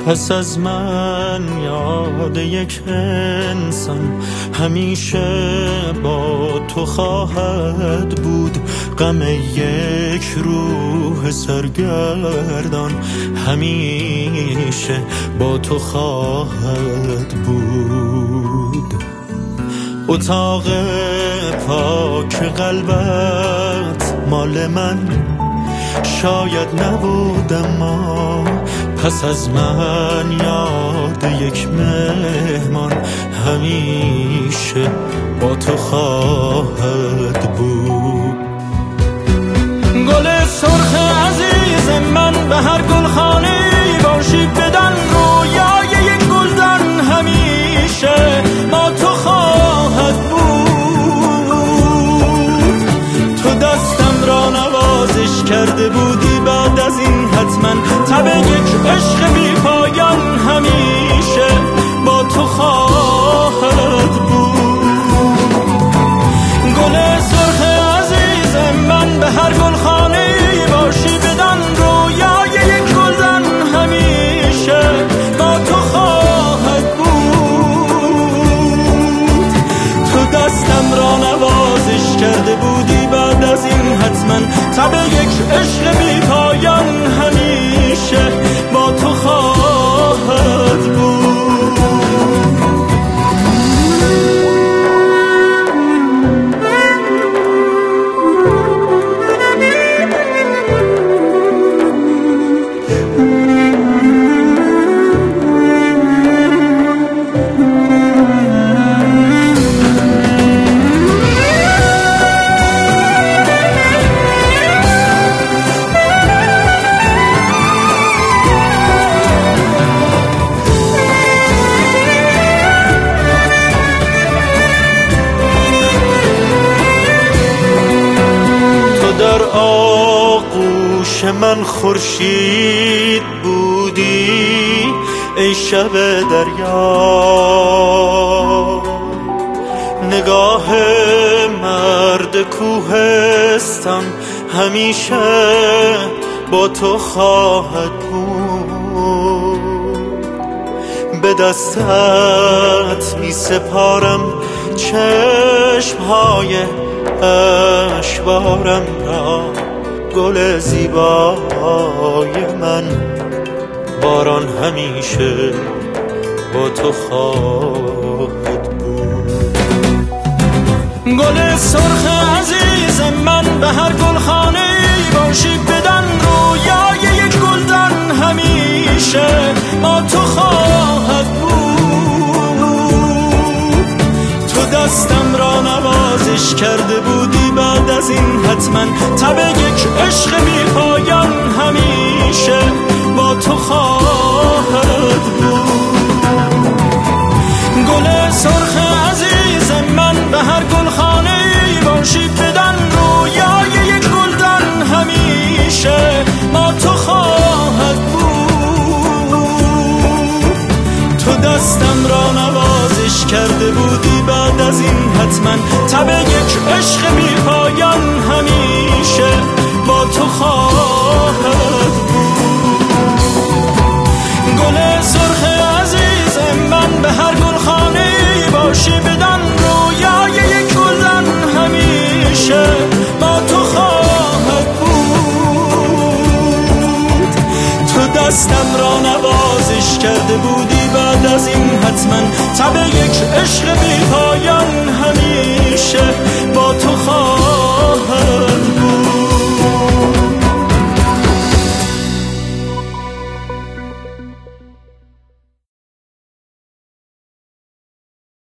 پس از من یاد یک انسان همیشه با تو خواهد بود. غم یک روح سرگردان همیشه با تو خواهد بود. اتاق پاک قلبت مال من شاید نبود، اما پس از من یاد یک مهمان همیشه با تو خواهد بود. گل سرخ عزیز من به هر گلخانه باشی بدن، رویای یک گلدن همیشه با تو خواهد بود. تو دستم را نوازش کرده بودی، بعد از این حتما تب یک عشق بی پایان همیشه با تو خواهد بود. گل سرخ عزیز من به هر گلخانه باشی بدن، رویای یک گلدن همیشه با تو خواهد بود. تو دستم را نوازش کرده بودی، بعد از این حتما تب یک عشق بی پایان همیشه با تو خواهد بود. در آغوش من خورشید بودی ای شب دریا، نگاه مرد کوهستان همیشه با تو خواهد بود. به دستت می سپارم چشمهای اشبارم را، گل زیبای من باران همیشه با تو خواهد بود. گل سرخ عزیز من به هر گلخانه باشی بدن، رویای یک گلدن همیشه با تو خواهد بود. تو دستم را نوازش کرده بودی، بعد از این حتما تب یک عشق بی پایان همیشه با تو خواهد بود. گل سرخ عزیز من به هر گلخانه باشی بدن، رویای یک گلدن همیشه با تو خواهد بود. تو دستم را نوازش کرده بودی، بعد از این حتما تب یک عشق بی پایان همیشه با تو خواهد بود. گل سرخ عزیز من به هر گلخانه باشی بدن، رویای یک گلدن همیشه با تو خواهد بود. تو دستم را نوازش کرده بودی، بعد از این حتما تب یک عشق بی پایان همیشه با